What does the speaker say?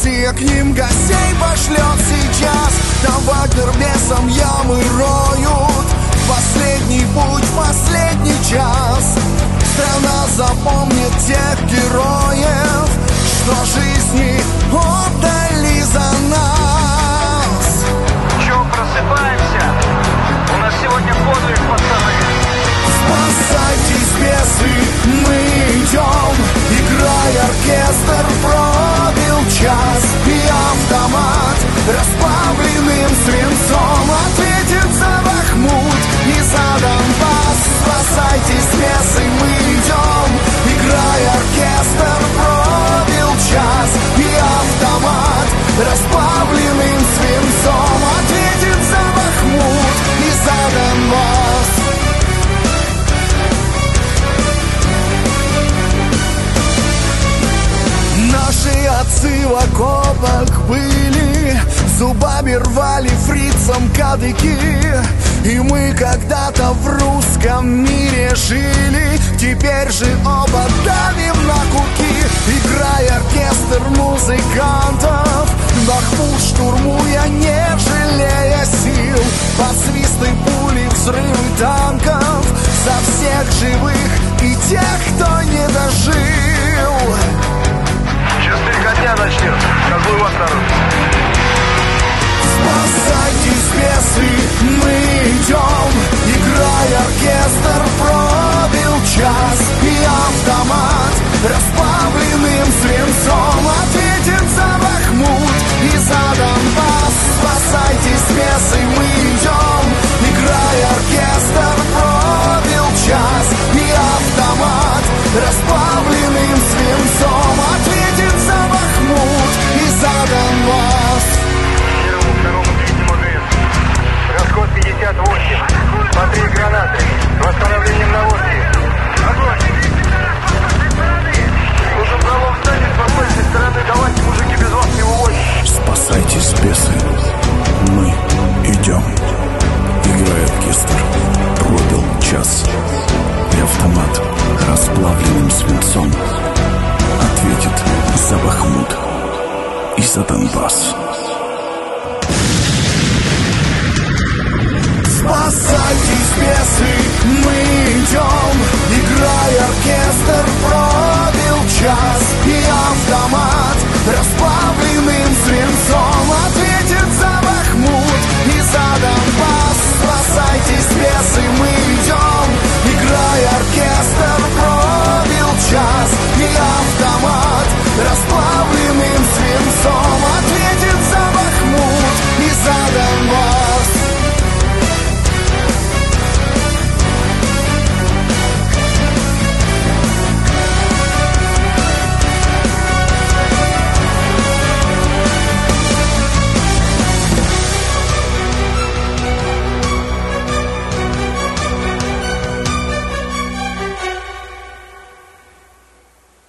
Россия к ним гостей пошлет сейчас. Там Вагнер бесом ямы роют. Последний путь, последний час. Страна запомнит тех героев, что жизни отдали за нас. Чё, просыпаемся? У нас сегодня подвиг, пацаны. Спасайтесь, бесы, мы идем. Играй, оркестр, пробил час. И автомат расплавленным свинцом ответит за Бахмут и за Донбасс. Спасайтесь, бесы, мы идем. Играй, оркестр, пробил час. И автомат расплавленным свинцом ответит за Бахмут и за Донбасс. Наши отцы в окопах были, зубами рвали фрицам кадыки. И мы когда-то в русском мире жили, теперь же оба давим на куки. Играй, оркестр музыкантов, Бахмут штурмуя, не жалея сил. Под свисты пули, взрывы танков, за всех живых и тех, кто не дожил. Сейчас стрекотня начнется. Козлы вас, народ. Спасайтесь, бесы, мы идем. Играй, оркестр, пробил час. И автомат расплавленным свинцом ответит за Бахмут и за Донбасс. Спасайтесь, бесы, мы идем. Играй, оркестр, пробил час. И автомат расплавленным свинцом ответит за Бахмут и за Донбасс. Первому, второму, третьему ДС. Расход 58. По 3 гранаты. С восстановлением наводки. Огонь! Нужен пролом в здании с восточной стороны. Давайте, мужики, без вас не уводим. Спасайтесь, бесы, мы идем. Играй, оркестр, пробил час. И автомат расплавленным свинцом ответит за Бахмут и за Донбасс.